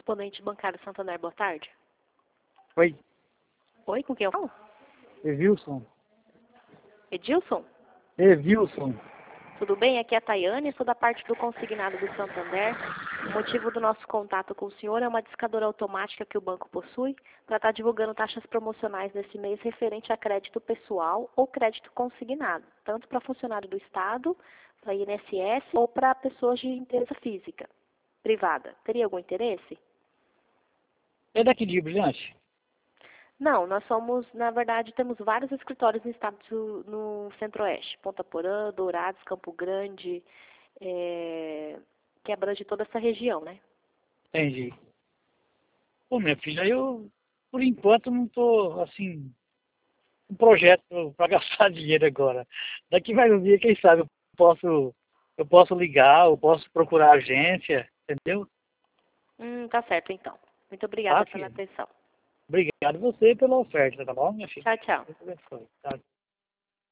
correspondente bancário Santander, boa tarde. Oi, Oi, com quem eu falo? Evilson. Edilson? Evilson. Tudo bem? Aqui é a Tayane, sou da parte do consignado do Santander. O motivo do nosso contato com o senhor é uma discadora automática que o banco possui para estar divulgando taxas promocionais nesse mês referente a crédito pessoal ou crédito consignado, tanto para funcionário do Estado, para INSS ou para pessoas de empresa física, privada. Teria algum interesse? É daqui de Brilhante? Não, nós somos, na verdade, temos vários escritórios no estado no Centro-Oeste. Ponta Porã, Dourados, Campo Grande, que abrange toda essa região, né? Entendi. Pô, minha filha, eu, por enquanto, não tô, assim, um projeto para gastar dinheiro agora. Daqui mais um dia, quem sabe, eu posso ligar, eu posso procurar a agência, entendeu? Tá certo, então. Muito Tá, obrigada pela filha? atenção. Obrigado você pela oferta, tá bom, minha filha? Tchau, tchau. Deus abençoe, tá?